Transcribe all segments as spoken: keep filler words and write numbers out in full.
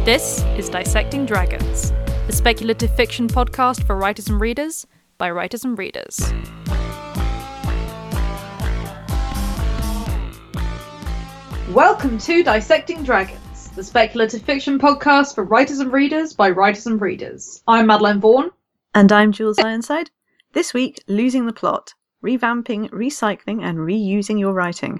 This is Dissecting Dragons, the speculative fiction podcast for writers and readers, by writers and readers. Welcome to Dissecting Dragons, the speculative fiction podcast for writers and readers, by writers and readers. I'm Madeline Vaughan. And I'm Jules Ironside. This week, Losing the Plot, revamping, recycling and reusing your writing.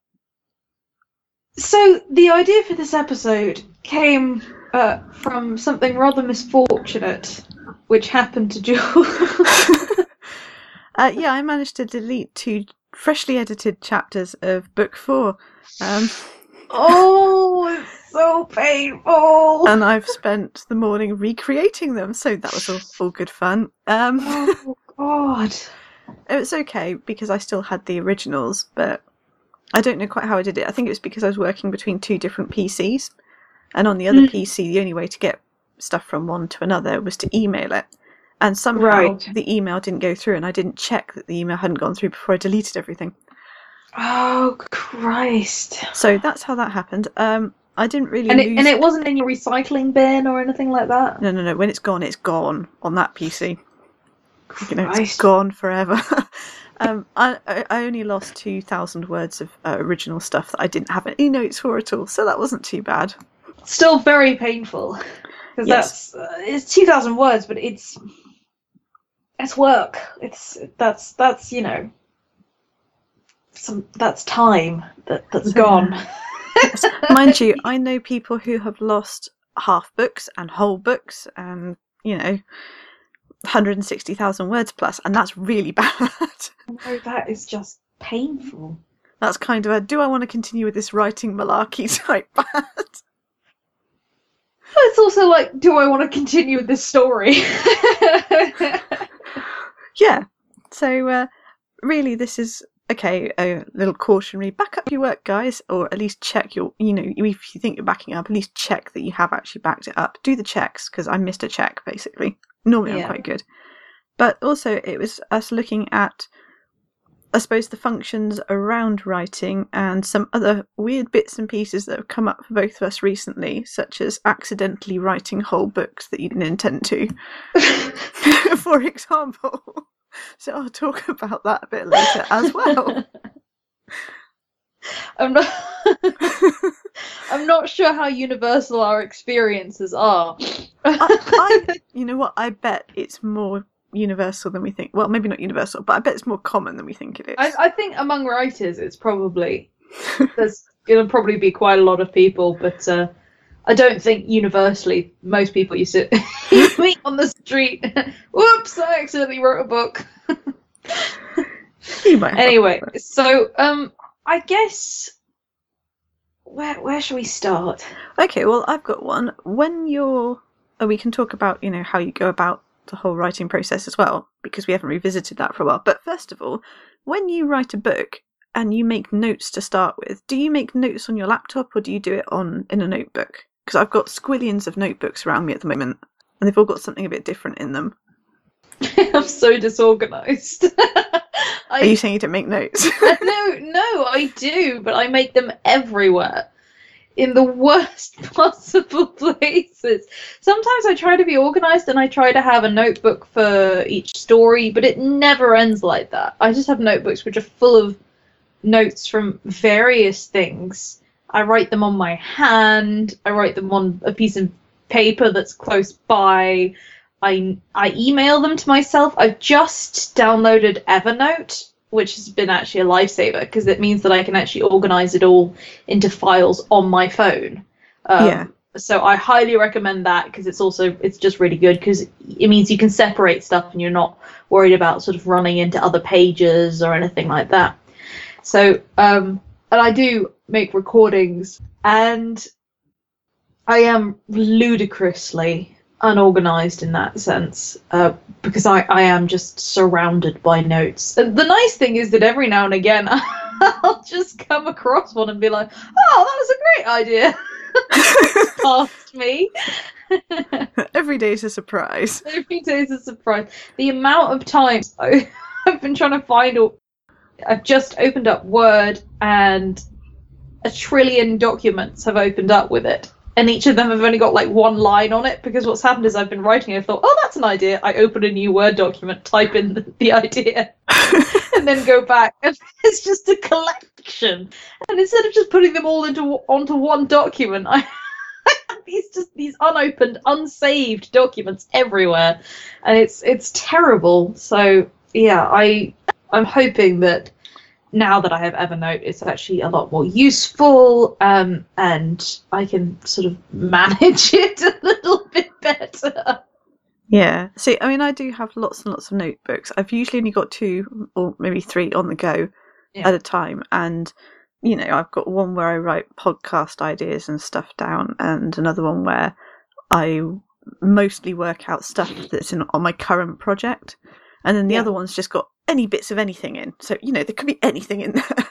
So, the idea for this episode came uh, from something rather misfortunate, which happened to Jules. uh, yeah, I managed to delete two freshly edited chapters of book four. Um, oh, it's so painful! And I've spent the morning recreating them, so that was all, all good fun. Um, oh, God. It was okay, because I still had the originals, but I don't know quite how I did it. I think it was because I was working between two different P Cs, and on the other mm. P C, the only way to get stuff from one to another was to email it. And somehow right. the email didn't go through, and I didn't check that the email hadn't gone through before I deleted everything. Oh, Christ. So that's how that happened. Um, I didn't really and it, lose... And it wasn't in your recycling bin or anything like that? No, no, no. When it's gone, it's gone on that P C. Christ. You know, it's gone forever. um, I, I only lost two thousand words of uh, original stuff that I didn't have any notes for at all, so that wasn't too bad. Still very painful. Because yes. that's... Uh, it's two thousand words, but it's... It's work. It's... That's, that's you know... Some, that's time that, that's gone. Yes. Mind you, I know people who have lost half books and whole books and, you know, one hundred sixty thousand words plus, and that's really bad. No, that is just painful. That's kind of a, do I want to continue with this writing malarkey type bad? It's also like, do I want to continue with this story? Yeah. So, uh, really, this is... Okay, a little cautionary, back up your work, guys, or at least check your, you know, if you think you're backing up, at least check that you have actually backed it up. Do the checks, because I missed a check, basically. Normally yeah. I'm quite good. But also, it was us looking at, I suppose, the functions around writing and some other weird bits and pieces that have come up for both of us recently, such as accidentally writing whole books that you didn't intend to. For example. So I'll talk about that a bit later as well. I'm not I'm not sure how universal our experiences are. I, I, you know what? I bet it's more universal than we think. Well, maybe not universal, but I bet it's more common than we think it is. I, I think among writers, it's probably there's gonna probably be quite a lot of people, but uh, I don't think universally most people you sit you meet on the street. Whoops! I accidentally wrote a book. You might have anyway, so um, I guess where where should we start? Okay, well, I've got one. When you're, oh, we can talk about you know how you go about the whole writing process as well, because we haven't revisited that for a while. But first of all, when you write a book and you make notes to start with, do you make notes on your laptop or do you do it on in a notebook? Because I've got squillions of notebooks around me at the moment, and they've all got something a bit different in them. I'm so disorganised. Are you saying you don't make notes? no, no, I do, but I make them everywhere. In the worst possible places. Sometimes I try to be organised and I try to have a notebook for each story, but it never ends like that. I just have notebooks which are full of notes from various things. I write them on my hand. I write them on a piece of paper that's close by. I I email them to myself. I've just downloaded Evernote, which has been actually a lifesaver because it means that I can actually organize it all into files on my phone. Um, yeah. So I highly recommend that because it's also it's just really good because it means you can separate stuff and you're not worried about sort of running into other pages or anything like that. So um, and I do make recordings, and I am ludicrously unorganized in that sense uh, because I, I am just surrounded by notes. And the nice thing is that every now and again I'll just come across one and be like, oh, that was a great idea. Past me. Every day is a surprise. Every day is a surprise. The amount of times I, I've been trying to find, or I've just opened up Word and a trillion documents have opened up with it. and each of them have only got like one line on it, because what's happened is I've been writing and I thought, oh, that's an idea. I open a new Word document, type in the, the idea, and then go back, and it's just a collection. And instead of just putting them all into onto one document, I have these just these unopened, unsaved documents everywhere, and it's it's terrible. So yeah, I I'm hoping that now that I have Evernote, it's actually a lot more useful, um, and I can sort of manage it a little bit better. Yeah. See, I mean, I do have lots and lots of notebooks. I've usually only got two or maybe three on the go yeah. at a time. And, you know, I've got one where I write podcast ideas and stuff down, and another one where I mostly work out stuff that's in, on my current project. And then the yeah. other one's just got any bits of anything in. So, you know, there could be anything in there.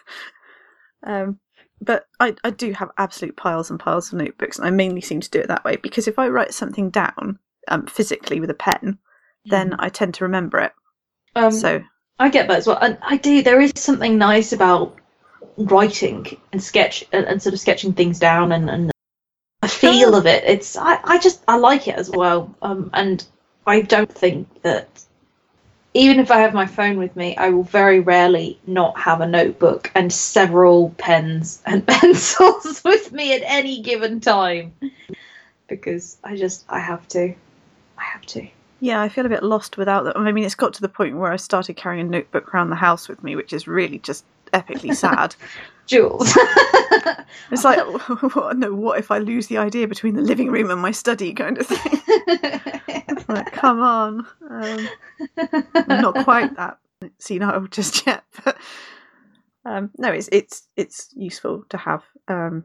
um, but I, I do have absolute piles and piles of notebooks, and I mainly seem to do it that way, because if I write something down um, physically with a pen, then I tend to remember it. Um, so I get that as well. And I do. There is something nice about writing and sketch and, and sort of sketching things down, and, and a feel of it. It's I, I just I like it as well. Um, and I don't think that, even if I have my phone with me, I will very rarely not have a notebook and several pens and pencils with me at any given time, because I just, I have to. I have to. Yeah, I feel a bit lost without them. I mean, it's got to the point where I started carrying a notebook around the house with me, which is really just epically sad. Jules. It's like, what, no, what if I lose the idea between the living room and my study kind of thing? Like, come on. Um, I'm not quite that senile just yet, but um, no, it's it's it's useful to have, um,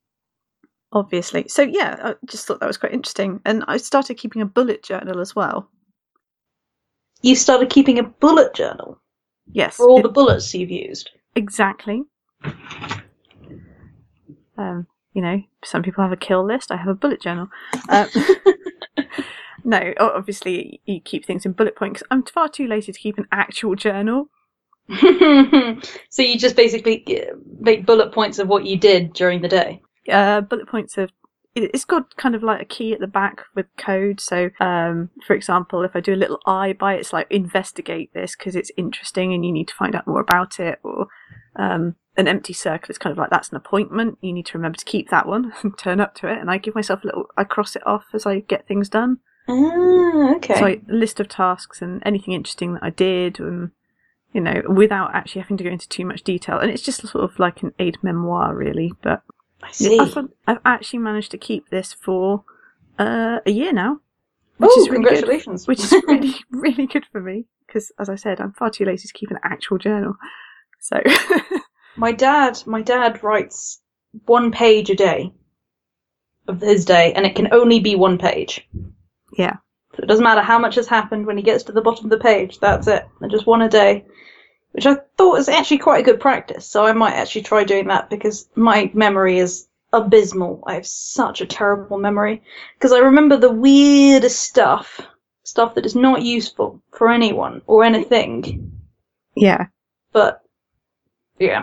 obviously. So yeah, I just thought that was quite interesting, and I started keeping a bullet journal as well. You started keeping a bullet journal? Yes. For all it, the bullets you've used? Exactly. Um, you know, some people have a kill list. I have a bullet journal. Um, no, obviously you keep things in bullet points. I'm far too lazy to keep an actual journal. So you just basically make bullet points of what you did during the day? Uh, bullet points of, it's got kind of like a key at the back with code. So, um, for example, if I do a little I by it, it's like, investigate this because it's interesting and you need to find out more about it. Or um, an empty circle is kind of like, that's an appointment. You need to remember to keep that one and turn up to it. And I give myself a little, I cross it off as I get things done. Ah, okay. So I, a list of tasks and anything interesting that I did, and, you know, without actually having to go into too much detail. And it's just sort of like an aid memoir, really. But I see. I've, I've actually managed to keep this for uh, a year now, which Ooh, is really congratulations. Good, which is really, really good for me, because, as I said, I'm far too lazy to keep an actual journal. So, my dad, my dad writes one page a day of his day, and it can only be one page. Yeah. So it doesn't matter how much has happened. When he gets to the bottom of the page, that's it. And just one a day, which I thought was actually quite a good practice. So I might actually try doing that, because my memory is abysmal. I have such a terrible memory, because I remember the weirdest stuff, stuff that is not useful for anyone or anything. Yeah. But, yeah.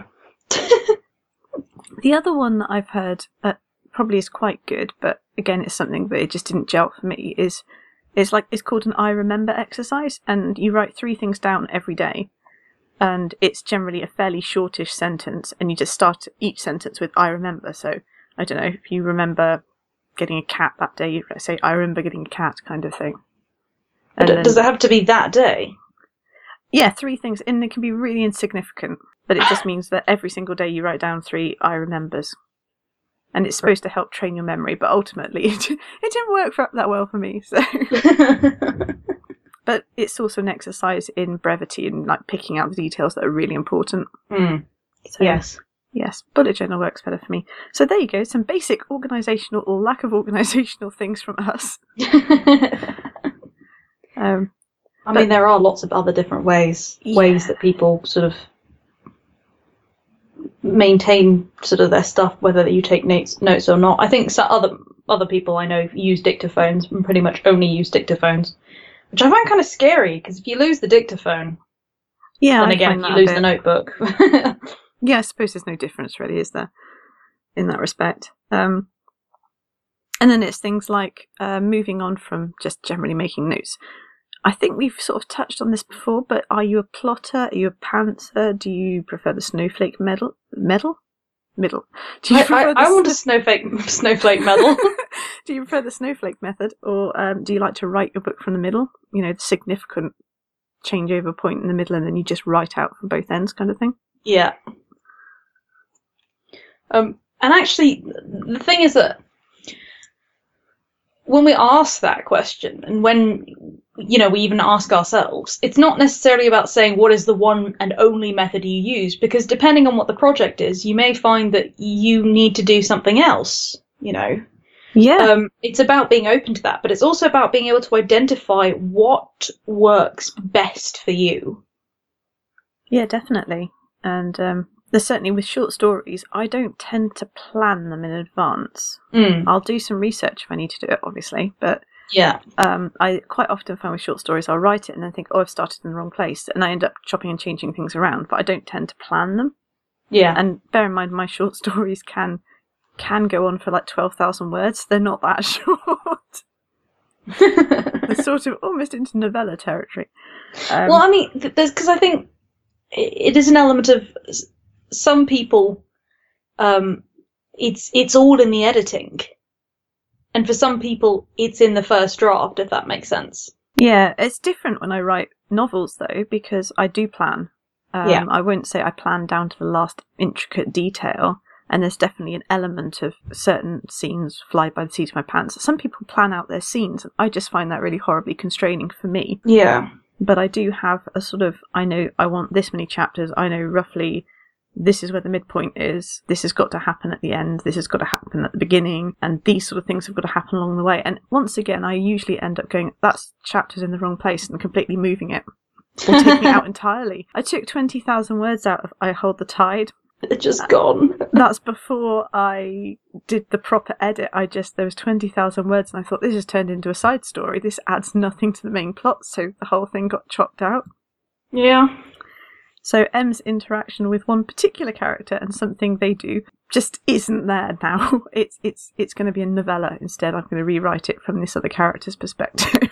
The other one that I've heard uh, probably is quite good, but again, it's something that it just didn't gel for me, is, is like, it's called an I remember exercise, and you write three things down every day. And it's generally a fairly shortish sentence, and you just start each sentence with I remember. So, I don't know, if you remember getting a cat that day, you say, I remember getting a cat, kind of thing. And then, does it have to be that day? Yeah, three things, and they can be really insignificant, but it just means that every single day you write down three I remembers. And it's supposed to help train your memory, but ultimately it, it didn't work for, that well for me, so... But it's also an exercise in brevity and like picking out the details that are really important. Mm. So, yes. Yes, bullet journal works better for me. So there you go, some basic organisational or lack of organisational things from us. um, I mean, there are lots of other different ways, yeah. ways that people sort of maintain sort of their stuff, whether you take notes, notes or not. I think some other other people I know use dictaphones and pretty much only use dictaphones. Which I find kind of scary, because if you lose the dictaphone, yeah, then I again, you lose the notebook. Yeah, I suppose there's no difference, really, is there, in that respect? Um, And then it's things like uh, moving on from just generally making notes. I think we've sort of touched on this before, but are you a plotter? Are you a pantser? Do you prefer the snowflake medal? Medal? Middle. Do you I, prefer I, the I want a sn- snowflake snowflake medal. Do you prefer the snowflake method, or um, do you like to write your book from the middle? You know, the significant changeover point in the middle, and then you just write out from both ends, kind of thing. Yeah. Um, and actually, the thing is that when we ask that question, and when, you know, we even ask ourselves, it's not necessarily about saying what is the one and only method you use, because depending on what the project is, you may find that you need to do something else, you know. Yeah. Um, it's about being open to that, but it's also about being able to identify what works best for you. Yeah, definitely. And um, there's certainly with short stories, I don't tend to plan them in advance. Mm. I'll do some research if I need to do it, obviously, but Yeah. um, I quite often find with short stories, I'll write it and then think, oh, I've started in the wrong place, and I end up chopping and changing things around, but I don't tend to plan them. Yeah. And bear in mind, my short stories can can go on for like twelve thousand words. They're not that short. They're sort of almost into novella territory. Um, Well, I mean, th- there's because I think it is an element of s- some people. Um, it's it's all in the editing, and for some people, it's in the first draft. If that makes sense. Yeah, it's different when I write novels, though, because I do plan. Um, Yeah. I won't say I plan down to the last intricate detail, and there's definitely an element of certain scenes fly by the seat of my pants. Some people plan out their scenes, and I just find that really horribly constraining for me. Yeah. But I do have a sort of, I know I want this many chapters, I know roughly this is where the midpoint is, this has got to happen at the end, this has got to happen at the beginning, and these sort of things have got to happen along the way. And once again, I usually end up going, that's chapter's in the wrong place, and completely moving it, or taking it out entirely. I took twenty thousand words out of I Hold the Tide. They're just gone. That's before I did the proper edit. I just, there was twenty thousand words, and I thought, this has turned into a side story. This adds nothing to the main plot, so the whole thing got chopped out. Yeah. So M's interaction with one particular character and something they do just isn't there now. It's it's it's going to be a novella instead. I'm going to rewrite it from this other character's perspective.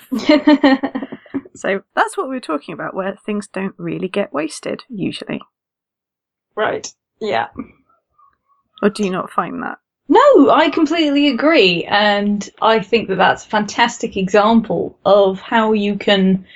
So that's what we were talking about, where things don't really get wasted, usually. Right. Yeah. Or do you not find that? No, I completely agree, and I think that that's a fantastic example of how you can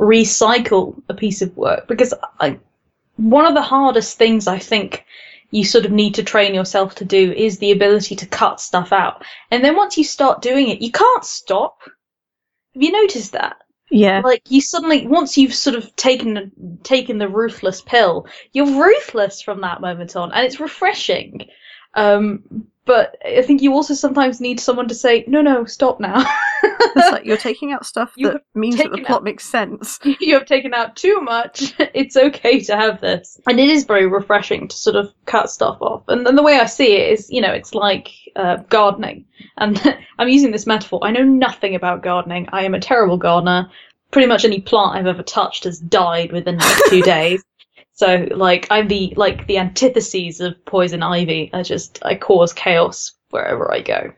recycle a piece of work, because I, one of the hardest things I think you sort of need to train yourself to do is the ability to cut stuff out. And then once you start doing it, you can't stop. Have you noticed that? Yeah. Like, you suddenly, once you've sort of taken taken the ruthless pill, you're ruthless from that moment on, and it's refreshing. Um, but I think you also sometimes need someone to say, no, no, stop now. It's like you're taking out stuff You that means that the taken plot out- makes sense. You have taken out too much. It's okay to have this. And it is very refreshing to sort of cut stuff off. And then the way I see it is, you know, it's like uh, gardening. And I'm using this metaphor. I know nothing about gardening. I am a terrible gardener. Pretty much any plant I've ever touched has died within like two days. So, like, I'm the, like, the antitheses of poison ivy. I just, I cause chaos wherever I go.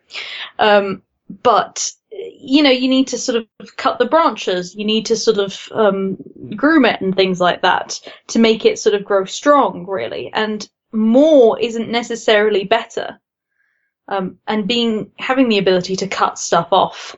Um, but, you know, you need to sort of cut the branches. You need to sort of um, groom it and things like that to make it sort of grow strong, really. And more isn't necessarily better. Um, and being, having the ability to cut stuff off,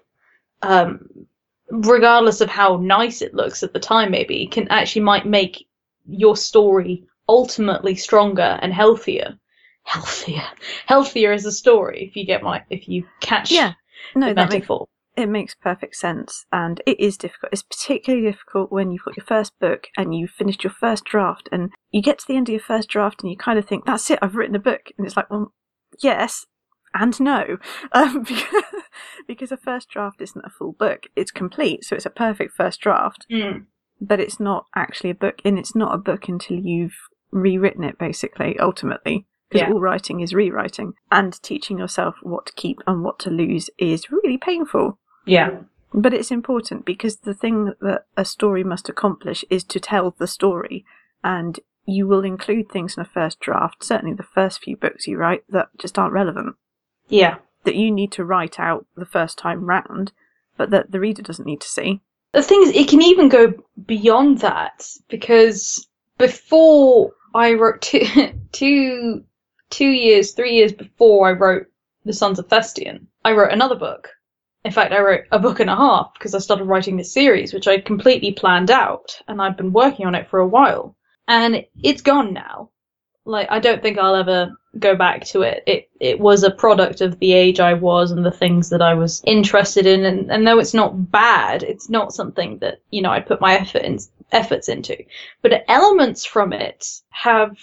um, regardless of how nice it looks at the time, maybe, can actually might make your story ultimately stronger and healthier. Healthier. Healthier as a story, if you get my, if you catch Yeah. No, the that makes, metaphor. it makes perfect sense. And it is difficult. It's particularly difficult when you've got your first book and you've finished your first draft, and you get to the end of your first draft and you kind of think, that's it, I've written a book. And it's like, well, yes and no. Um, because, because a first draft isn't a full book. It's complete, so it's a perfect first draft. Mm. But it's not actually a book, and it's not a book until you've rewritten it, basically, ultimately. Because Yeah. all writing is rewriting. And teaching yourself what to keep and what to lose is really painful. Yeah. But it's important, because the thing that a story must accomplish is to tell the story. And you will include things in a first draft, certainly the first few books you write, that just aren't relevant. Yeah. that you need to write out the first time round, but that the reader doesn't need to see. The thing is, it can even go beyond that, because before I wrote two, two, two years, three years before I wrote The Sons of Thestian, I wrote another book. In fact, I wrote a book and a half because I started writing this series, which I'd completely planned out, and I'd been working on it for a while. And it's gone now. Like, I don't think I'll ever go back to it. It it was a product of the age I was and the things that I was interested in. And, and though it's not bad, it's not something that, you know, I put my effort in, efforts into. But elements from it have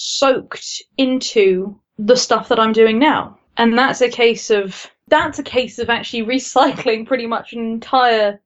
soaked into the stuff that I'm doing now. And that's a case of, that's a case of actually recycling pretty much an entire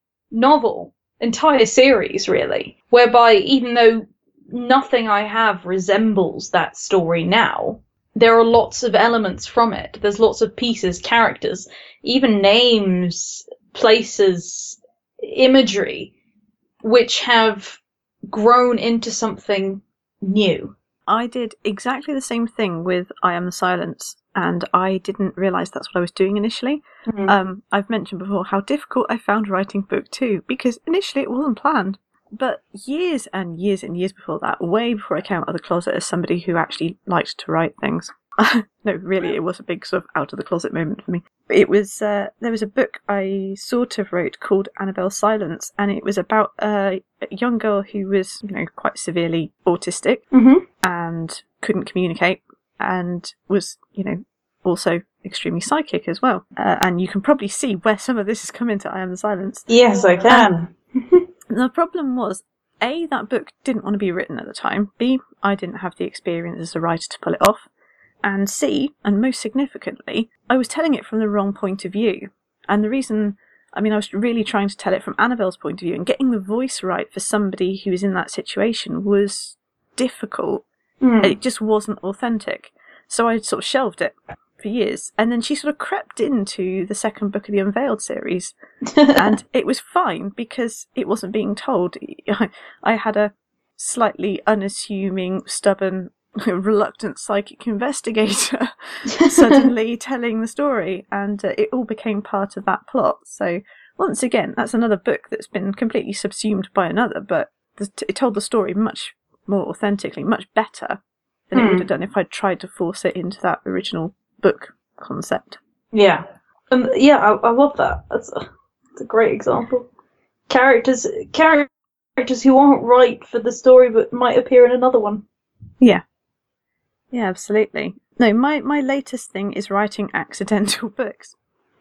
novel, entire series, really. Whereby, even though nothing I have resembles that story now, there are lots of elements from it. There's lots of pieces, characters, even names, places, imagery, which have grown into something new. I did exactly the same thing with I Am the Silence, and I didn't realise that's what I was doing initially. Mm-hmm. Um, I've mentioned before how difficult I found writing book two, because initially it wasn't planned. But years and years and years before that, way before I came out of the closet as somebody who actually liked to write things. No, really, it was a big sort of out of the closet moment for me. It was, uh, there was a book I sort of wrote called Annabelle Silence, and it was about a young girl who was, you know, quite severely autistic mm-hmm. and couldn't communicate and was, you know, also extremely psychic as well. Uh, and you can probably see where some of this has come into I Am the Silence. Yes, I can. Um, the problem was, A, that book didn't want to be written at the time. B, I didn't have the experience as a writer to pull it off. And C, and most significantly, I was telling it from the wrong point of view. And the reason, I mean, I was really trying to tell it from Annabelle's point of view, and getting the voice right for somebody who was in that situation was difficult. Mm. It just wasn't authentic. So I sort of shelved it for years. And then she sort of crept into the second book of the Unveiled series. And it was fine because it wasn't being told. I had a slightly unassuming, stubborn, reluctant psychic investigator suddenly telling the story, and uh, it all became part of that plot. So once again, that's another book that's been completely subsumed by another, but it told the story much more authentically, much better than hmm. it would have done if I'd tried to force it into that original book concept. Yeah. Um, yeah, I, I love that. That's a, that's a great example. Characters, characters who aren't right for the story but might appear in another one. Yeah. Yeah, absolutely. No, my, my latest thing is writing accidental books.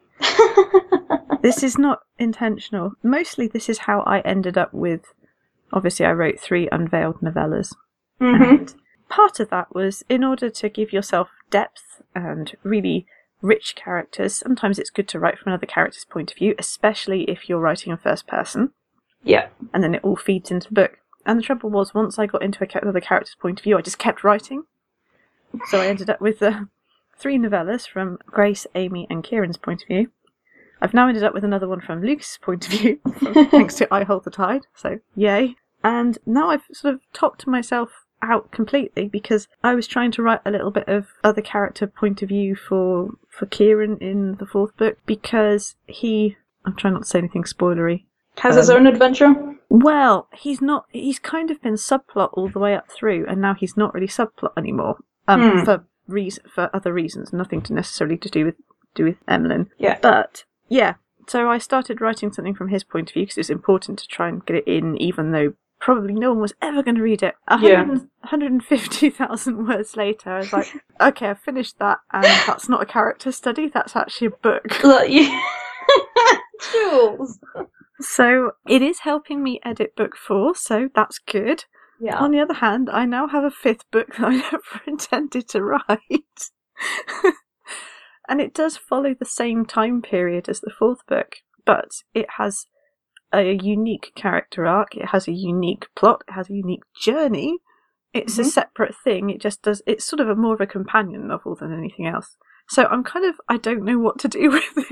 This is not intentional. Mostly this is how I ended up with, obviously I wrote three Unveiled novellas. Mm-hmm. And part of that was in order to give yourself depth and really rich characters. Sometimes it's good to write from another character's point of view, especially if you're writing in first person. Yeah. And then it all feeds into the book. And the trouble was, once I got into another character's point of view, I just kept writing. So I ended up with uh, three novellas from Grace, Amy and Kieran's point of view. I've now ended up with another one from Lucas's point of view, from, thanks to I Hold the Tide, so yay. And now I've sort of topped myself out completely because I was trying to write a little bit of other character point of view for, for Kieran in the fourth book, because he, I'm trying not to say anything spoilery, Has um, his own adventure? Well, he's not, he's kind of been subplot all the way up through, and now he's not really subplot anymore. Um, Hmm. for reason, for other reasons, nothing to necessarily to do with do with Emlyn. Yeah. But yeah, so I started writing something from his point of view because it's important to try and get it in, even though probably no one was ever going to read it. Yeah. one hundred fifty thousand words later, I was like, okay, I've finished that, and that's not a character study, that's actually a book. Like, yeah. Jules. So it is helping me edit book four, so that's good. Yeah. On the other hand, I now have a fifth book that I never intended to write. And it does follow the same time period as the fourth book, but it has a unique character arc, it has a unique plot, it has a unique journey. It's mm-hmm. a separate thing, it just does, it's sort of a more of a companion novel than anything else. So I'm kind of, I don't know what to do with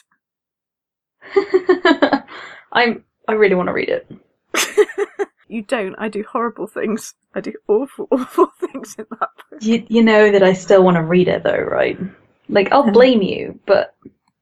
it. I'm, I really want to read it. You don't. I do horrible things. I do awful, awful things in that book. You, you know that I still want to read it, though, right? Like, I'll blame you, but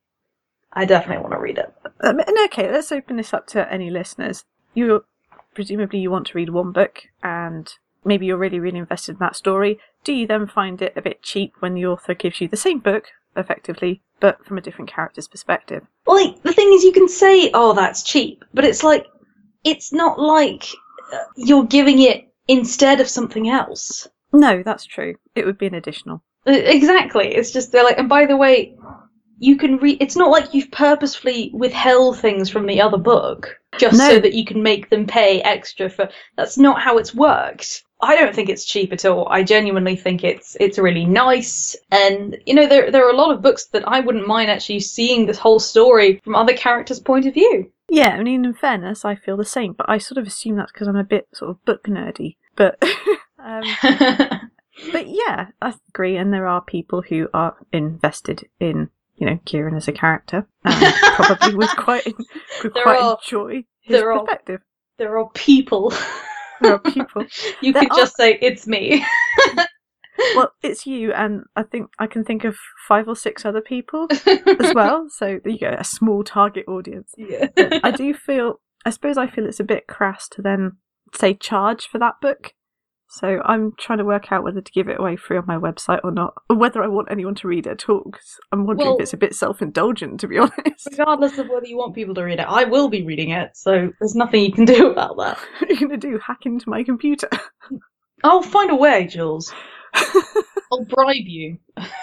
I definitely want to read it. Um, and okay, let's open this up to any listeners. You presumably you want to read one book, and maybe you're really, really invested in that story. Do you then find it a bit cheap when the author gives you the same book, effectively, but from a different character's perspective? Well, like, the thing is, you can say, oh, that's cheap, but it's like, it's not like you're giving it instead of something else. No, that's true. It would be an additional. Exactly. It's just, they're like, and by the way, you can read, it's not like you've purposefully withheld things from the other book just No. so that you can make them pay extra for, that's not how it's worked. I don't think it's cheap at all. I genuinely think it's it's really nice. And, you know, there there are a lot of books that I wouldn't mind actually seeing this whole story from other characters' point of view. Yeah, I mean, in fairness, I feel the same, but I sort of assume that's because I'm a bit sort of book nerdy. But, um, but yeah, I agree. And there are people who are invested in, you know, Kieran as a character, and probably would quite would There quite are- enjoy his there are- perspective. There are people. There are people. You There could are- just say, it's me. Well, it's you, and I think I can think of five or six other people as well. So there you go, a small target audience. Yeah. But I do feel, I suppose I feel it's a bit crass to then say charge for that book. So I'm trying to work out whether to give it away free on my website or not, or whether I want anyone to read it at all, because I'm wondering Well- if it's a bit self-indulgent, to be honest. Regardless of whether you want people to read it, I will be reading it, so there's nothing you can do about that. What are you going to do, hack into my computer? I'll find a way, Jules. I'll bribe you.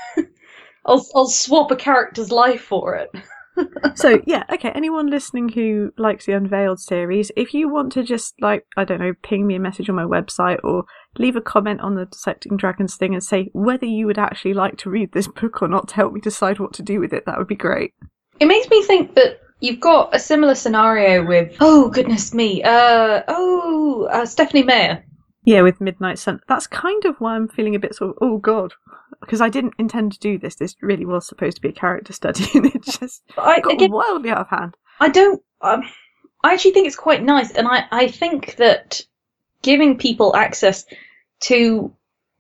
I'll I'll swap a character's life for it. So yeah, okay, anyone listening who likes the Unveiled series, if you want to just, like, I don't know, ping me a message on my website or leave a comment on the Dissecting Dragons thing and say whether you would actually like to read this book or not to help me decide what to do with it, that would be great. It makes me think that you've got a similar scenario with, oh goodness me, uh, oh, uh, Stephanie Meyer. Yeah, with Midnight Sun. That's kind of why I'm feeling a bit sort of, oh god, because I didn't intend to do this. This really was supposed to be a character study, and it just I, got again, wildly out of hand. I don't. Um, I actually think it's quite nice, and I, I think that giving people access to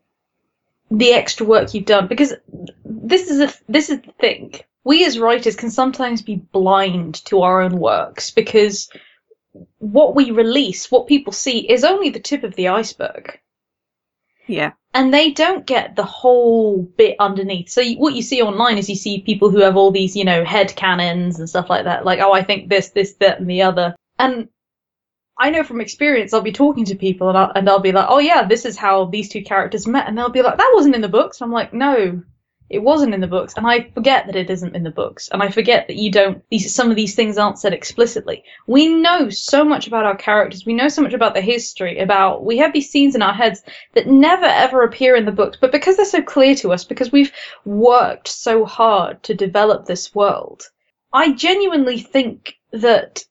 the extra work you've done, because this is a this is the thing. We as writers can sometimes be blind to our own works because what we release, what people see, is only the tip of the iceberg. Yeah. And they don't get the whole bit underneath. So you, what you see online is you see people who have all these, you know, head canons and stuff like that. Like, oh, I think this, this, that, and the other. And I know from experience, I'll be talking to people and I'll, and I'll be like, oh yeah, this is how these two characters met. And they'll be like, that wasn't in the books. And I'm like, no, it wasn't in the books. And I forget that it isn't in the books. And I forget that you don't, these, some of these things aren't said explicitly. We know so much about our characters. We know so much about the history, about, we have these scenes in our heads that never ever appear in the books. But because they're so clear to us, because we've worked so hard to develop this world, I genuinely think that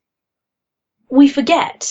we forget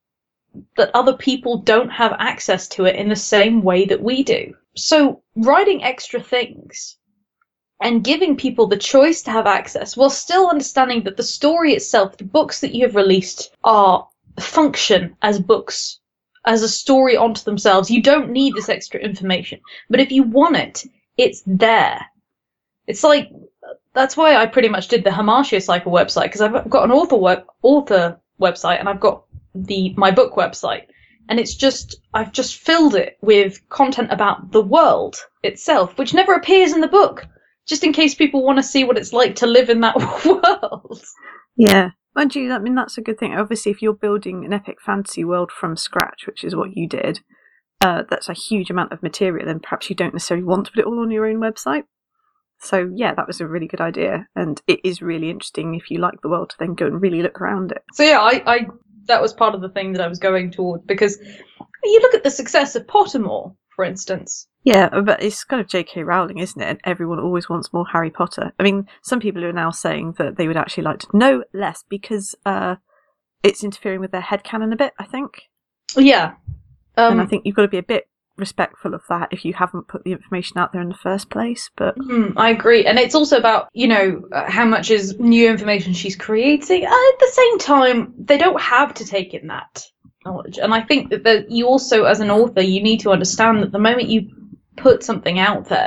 that other people don't have access to it in the same way that we do. So writing extra things and giving people the choice to have access while still understanding that the story itself, the books that you have released, are function as books, as a story onto themselves. You don't need this extra information. But if you want it, it's there. It's like, that's why I pretty much did the Hamartia Cycle website, because I've got an author work, author website and I've got the my book website. And it's just, I've just filled it with content about the world itself, which never appears in the book, just in case people want to see what it's like to live in that world. Yeah. Mind you, I mean, that's a good thing. Obviously, if you're building an epic fantasy world from scratch, which is what you did, uh, that's a huge amount of material, and perhaps you don't necessarily want to put it all on your own website. So, yeah, that was a really good idea. And it is really interesting if you like the world to then go and really look around it. So, yeah, I, I that was part of the thing that I was going toward, because you look at the success of Pottermore, for instance. Yeah, but it's kind of J K Rowling, isn't it? And everyone always wants more Harry Potter. I mean, some people are now saying that they would actually like to know less because uh, it's interfering with their headcanon a bit, I think. Yeah. Um, and I think you've got to be a bit respectful of that if you haven't put the information out there in the first place. But mm, I agree. And it's also about, you know, uh, how much is new information she's creating. Uh, at the same time, they don't have to take in that knowledge. And I think that the, you also, as an author, you need to understand that the moment you put something out there,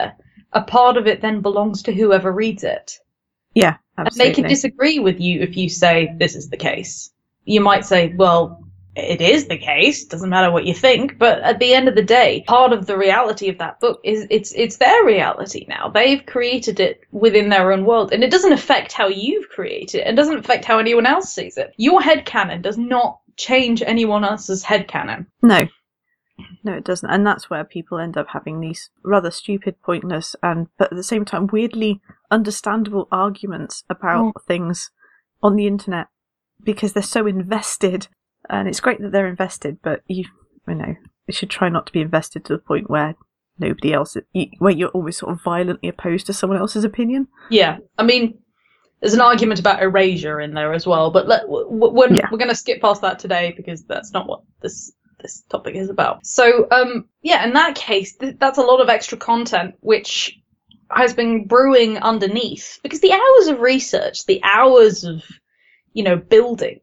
a part of it then belongs to whoever reads it. Yeah, absolutely. And they can disagree with you if you say this is the case. You might say, well, it is the case, doesn't matter what you think, but at the end of the day, part of the reality of that book is it's it's their reality now. They've created it within their own world, and it doesn't affect how you've created it, and doesn't affect how anyone else sees it. Your headcanon does not change anyone else's headcanon. No. No, it doesn't. And that's where people end up having these rather stupid, pointless, and but at the same time weirdly understandable arguments about mm. things on the internet because they're so invested. And it's great that they're invested, but you, you know, you should try not to be invested to the point where nobody else, where you're always sort of violently opposed to someone else's opinion. Yeah, I mean, there's an argument about erasure in there as well, but let, we're, Yeah. we're going to skip past that today because that's not what this this topic is about. So, um, yeah, in that case, th- that's a lot of extra content which has been brewing underneath, because the hours of research, the hours of, you know, building,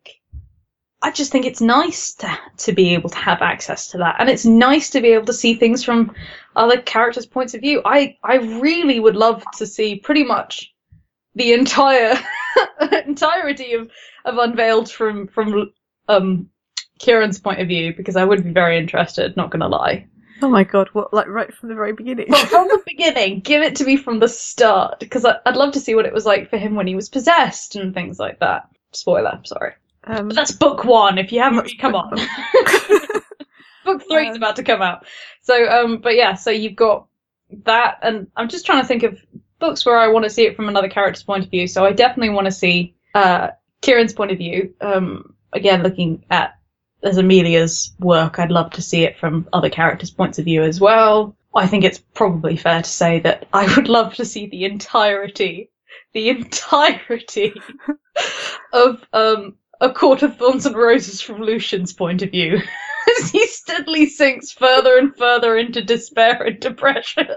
I just think it's nice to to be able to have access to that, and it's nice to be able to see things from other characters' points of view. I, I really would love to see pretty much the entire entirety of, of Unveiled from from um Kieran's point of view, because I would be very interested, not gonna lie. Oh my god, what, like right from the very beginning? Well, from the beginning, give it to me from the start, because I'd love to see what it was like for him when he was possessed and things like that. Spoiler, sorry. Um, But that's book one, if you haven't, that's come book on. one. Book three's Um, about to come out. So, um, but yeah, so you've got that, and I'm just trying to think of books where I want to see it from another character's point of view. So I definitely want to see uh, Kieran's point of view. Um, again, looking at as Amelia's work, I'd love to see it from other characters' points of view as well. I think it's probably fair to say that I would love to see the entirety, the entirety of um, A Court of Thorns and Roses from Lucian's point of view, as he steadily sinks further and further into despair and depression.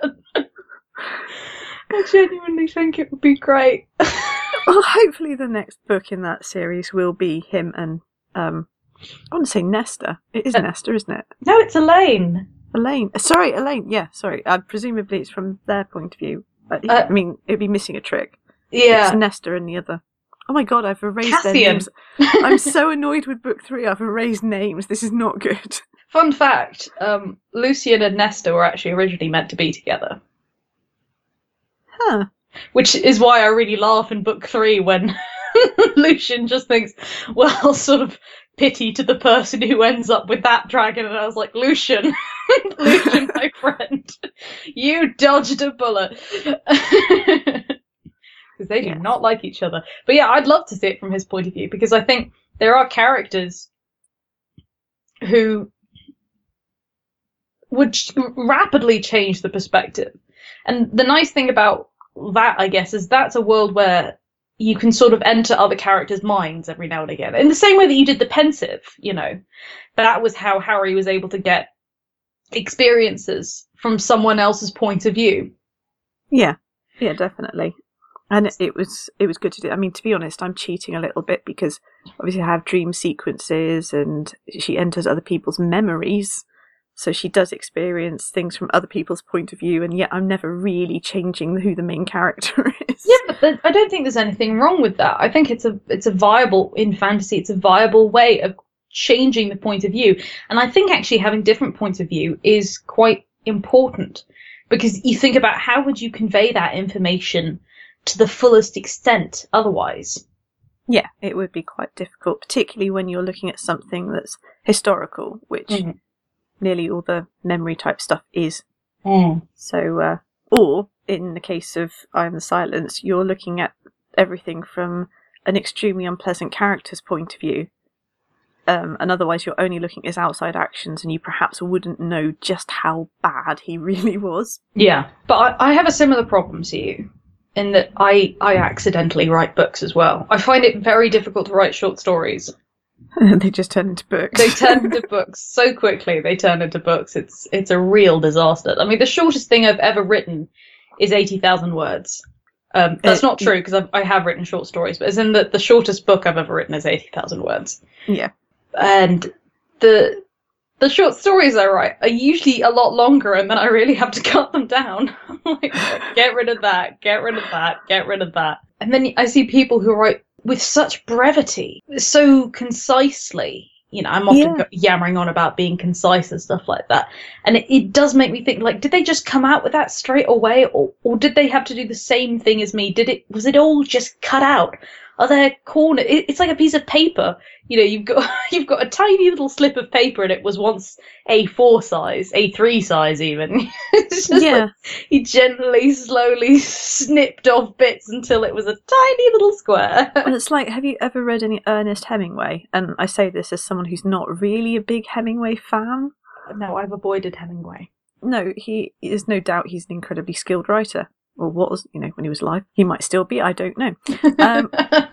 I genuinely think it would be great. Well, hopefully the next book in that series will be him and, um, I want to say Nesta. It is Uh, Nesta, isn't it? No, it's Elaine. Elaine. Sorry, Elaine. Yeah, sorry. Uh, presumably it's from their point of view. But, Uh, I mean, it'd be missing a trick. Yeah. It's Nesta and the other. Oh my god, I've erased Cassian. their names. I'm so annoyed with book three. I've erased names. This is not good. Fun fact, um, Lucian and Nesta were actually originally meant to be together. Huh. Which is why I really laugh in book three when Lucian just thinks, well, sort of pity to the person who ends up with that dragon. And I was like, Lucian, Lucian, my friend, you dodged a bullet. Because they do Yeah. not like each other. But yeah, I'd love to see it from his point of view, because I think there are characters who would ch- rapidly change the perspective. And the nice thing about that, I guess, is that's a world where you can sort of enter other characters' minds every now and again. In the same way that you did the Pensive, you know. That was how Harry was able to get experiences from someone else's point of view. Yeah. Yeah, definitely. And it, it was it was good to do. I mean, to be honest, I'm cheating a little bit because obviously I have dream sequences and she enters other people's memories. So she does experience things from other people's point of view, and yet I'm never really changing who the main character is. Yeah, but th- I don't think there's anything wrong with that. I think it's a it's a viable, in fantasy, it's a viable way of changing the point of view. And I think actually having different points of view is quite important, because you think about how would you convey that information to the fullest extent otherwise. Yeah, it would be quite difficult, particularly when you're looking at something that's historical, which Mhm. nearly all the memory type stuff is. Mm. So, uh, or in the case of I Am the Silence, you're looking at everything from an extremely unpleasant character's point of view. Um, and otherwise you're only looking at his outside actions, and you perhaps wouldn't know just how bad he really was. Yeah, but I, I have a similar problem to you, in that I, I accidentally write books as well. I find it very difficult to write short stories. They just turn into books. They turn into books so quickly. They turn into books. It's it's a real disaster. I mean, the shortest thing I've ever written is eighty thousand words. Um, that's Uh, not true, because I have written short stories, but as in the, the shortest book I've ever written is eighty thousand words. Yeah. And the the short stories I write are usually a lot longer, and then I really have to cut them down. Like, get rid of that, get rid of that, get rid of that. And then I see people who write with such brevity, so concisely. You know, I'm often Yeah. yammering on about being concise and stuff like that. And it, it does make me think, like, did they just come out with that straight away? Or, or did they have to do the same thing as me? Did it, was it all just cut out? Are there corners? It, it's like a piece of paper. You know, you've got, you've got a tiny little slip of paper and it was once A four size, A three size even. It's just Yeah. like, he gently, slowly snipped off bits until it was a tiny little square. And it's like, have you ever read any Ernest Hemingway? And I say this as someone who's not really a big Hemingway fan. No, I've avoided Hemingway. No, he is no doubt he's an incredibly skilled writer. Or was, you know, when he was alive. He might still be, I don't know. Um,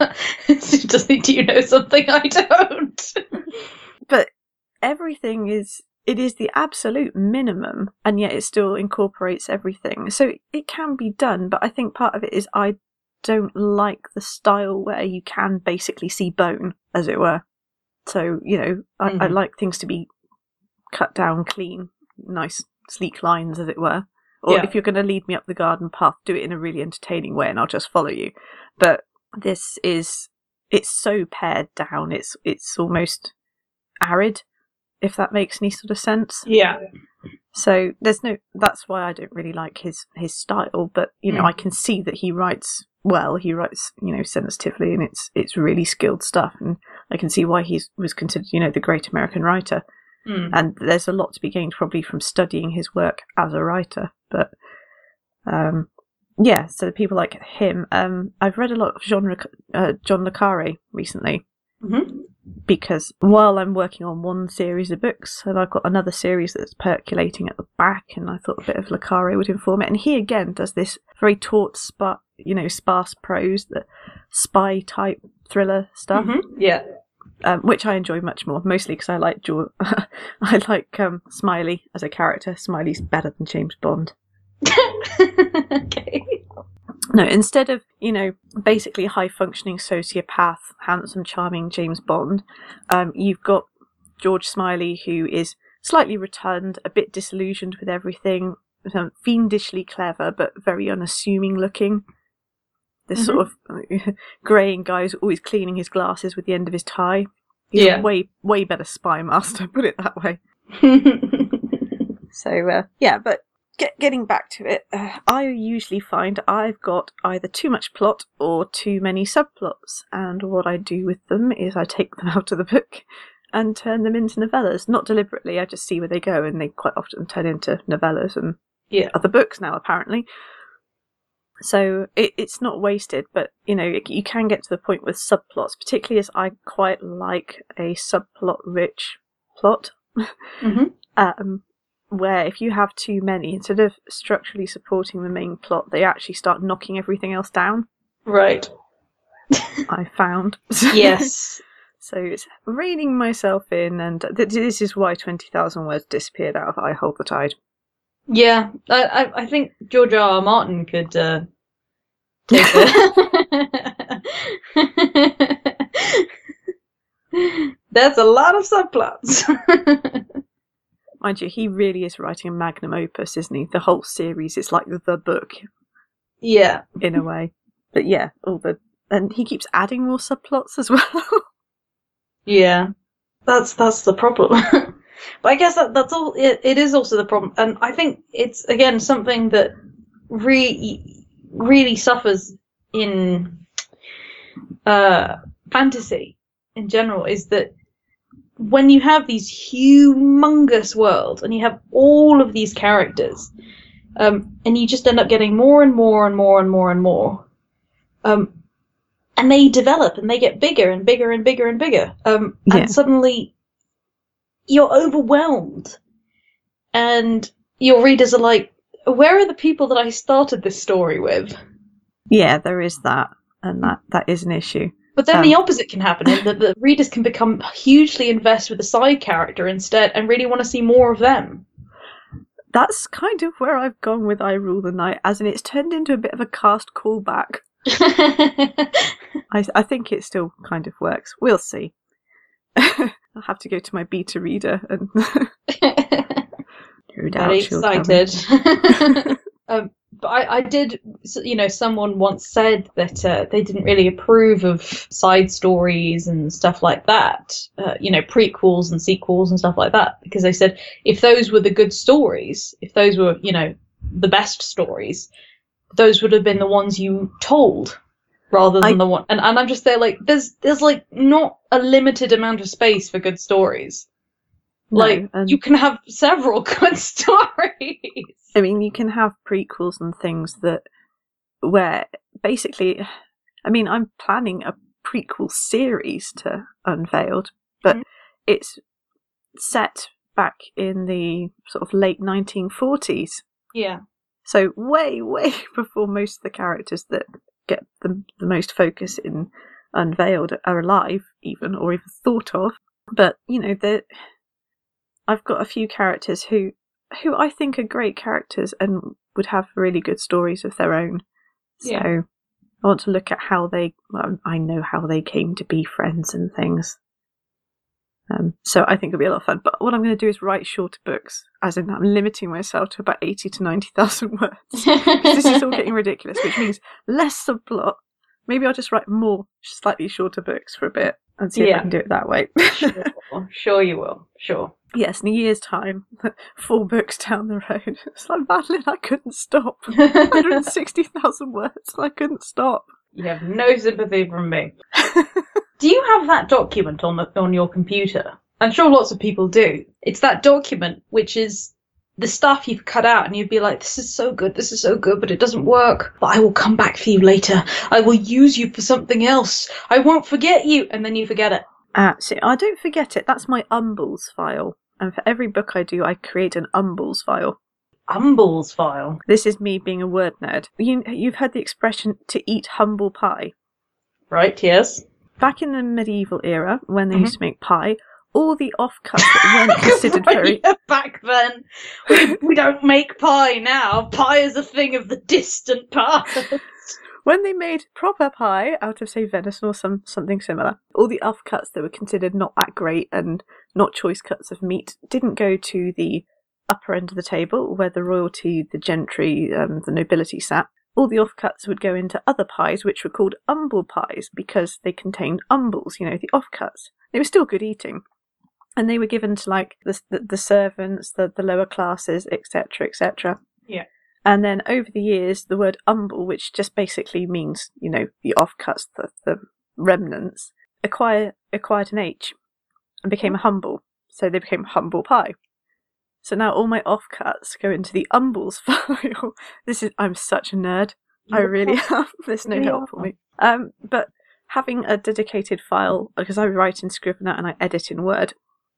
Does he, do you know something I don't? but everything is, it is the absolute minimum, and yet it still incorporates everything. So it can be done, but I think part of it is I don't like the style where you can basically see bone, as it were. So, you know, I, Mm-hmm. I like things to be cut down, clean, nice, sleek lines, as it were. Or Yeah. if you're going to lead me up the garden path, do it in a really entertaining way and I'll just follow you. But this is, it's so pared down, it's it's almost arid, if that makes any sort of sense. Yeah. So there's no, that's why I don't really like his, his style, but, you know, Mm. I can see that he writes well, he writes, you know, sensitively, and it's it's really skilled stuff, and I can see why he was considered, you know, the great American writer. Mm. And there's a lot to be gained probably from studying his work as a writer. But um, yeah, so people like him. Um, I've read a lot of genre, uh, John le Carré recently Mm-hmm. because while I'm working on one series of books, and I've got another series that's percolating at the back, and I thought a bit of le Carré would inform it. And he again does this very taut, spa- you know, sparse prose, the spy type thriller stuff. Mm-hmm. Yeah. Um, which I enjoy much more, mostly because I like George, I like um, Smiley as a character. Smiley's better than James Bond. Okay. No, instead of, you know, basically high-functioning sociopath, handsome, charming James Bond, um, you've got George Smiley, who is slightly rotund, a bit disillusioned with everything, um, fiendishly clever, but very unassuming looking. This Mm-hmm. sort of greying guy who's always cleaning his glasses with the end of his tie. He's Yeah. a way, way better spy master, put it that way. So, uh, yeah, but get, getting back to it, uh, I usually find I've got either too much plot or too many subplots, and what I do with them is I take them out of the book and turn them into novellas. Not deliberately, I just see where they go, and they quite often turn into novellas and Yeah. other books now, apparently. So it, it's not wasted, but, you know, it, you can get to the point with subplots, particularly as I quite like a subplot-rich plot. Mm-hmm. Um, where if you have too many, instead of structurally supporting the main plot, they actually start knocking everything else down. Right. I found. Yes. So it's reining myself in, and th- this is why twenty thousand words disappeared out of I Hold the Tide. Yeah. I, I, I think George R. R. Martin could uh, take it. That's a lot of subplots. Mind you, he really is writing a magnum opus, isn't he? The whole series is like the book, Yeah. in a way. But yeah, all the and he keeps adding more subplots as well. Yeah. That's that's the problem. But I guess that that's all. It, it is also the problem, and I think it's again something that really really suffers in uh, fantasy in general is that when you have these humongous worlds and you have all of these characters, um, and you just end up getting more and more and more and more and more, um, and they develop and they get bigger and bigger and bigger and bigger, um, Yeah. and suddenly you're overwhelmed, and your readers are like, where are the people that I started this story with? Yeah, there is that, and that, that is an issue. But then Um, the opposite can happen, and that the readers can become hugely invested with the side character instead and really want to see more of them. That's kind of where I've gone with I Rule the Night, as in it's turned into a bit of a cast callback. I, I think it still kind of works. We'll see. I'll have to go to my beta reader and no doubt Very she'll tell me. excited. um, but I, I did, you know, someone once said that uh, they didn't really approve of side stories and stuff like that, uh, you know, prequels and sequels and stuff like that, because they said if those were the good stories, if those were, you know, the best stories, those would have been the ones you told rather than I- the one. And, and I'm just there like, there's, there's like not a limited amount of space for good stories. No, Like, and- you can have several good stories. I mean, you can have prequels and things that where basically, I mean, I'm planning a prequel series to Unveiled, but Mhm. it's set back in the sort of late nineteen forties. Yeah. So way, way before most of the characters that get the, the most focus in Unveiled are alive, even, or even thought of. But, you know, the, I've got a few characters who who I think are great characters and would have really good stories of their own. So Yeah. I want to look at how they, well, I know how they came to be friends and things. Um, so I think it'll be a lot of fun. But what I'm going to do is write shorter books, as in I'm limiting myself to about eighty to ninety thousand words. Because this is all getting ridiculous, which means less subplot. Maybe I'll just write more slightly shorter books for a bit and see if Yeah. I can do it that way. Sure, sure you will. Sure. Yes, in a year's time, four books down the road. It's like, Madeline, I couldn't stop. You one hundred sixty thousand words, and I couldn't stop. have no sympathy from me. Do you have that document on the, on your computer? I'm sure lots of people do. It's that document which is the stuff you've cut out, and you'd be like, this is so good, this is so good, but it doesn't work. But I will come back for you later. I will use you for something else. I won't forget you. And then you forget it. Uh, so I don't forget it. That's my Umbles file. And for every book I do, I create an Umbles file. Umbles file. This is me being a word nerd. You, you've heard the expression to eat humble pie. Right, yes. Back in the medieval era, when they Mhm. used to make pie, all the offcuts that weren't considered very... Right, back then, we, we don't make pie now. Pie is a thing of the distant past. When they made proper pie out of, say, venison or some something similar, all the offcuts that were considered not that great and not choice cuts of meat didn't go to the upper end of the table where the royalty, the gentry, um, the nobility sat. All the offcuts would go into other pies, which were called umble pies because they contained umbles, you know, the offcuts. They were still good eating. And they were given to, like, the the, the servants, the, the lower classes, et cetera, et cetera. Yeah. And then over the years, the word umble, which just basically means, you know, the offcuts, the, the remnants, acquire, acquired an H and became a humble. So they became humble pie. So now all my offcuts go into the umbles file. This is, I'm such a nerd. I really am. There's no really help for me. Um, but having a dedicated file, because I write in Scrivener and I edit in Word.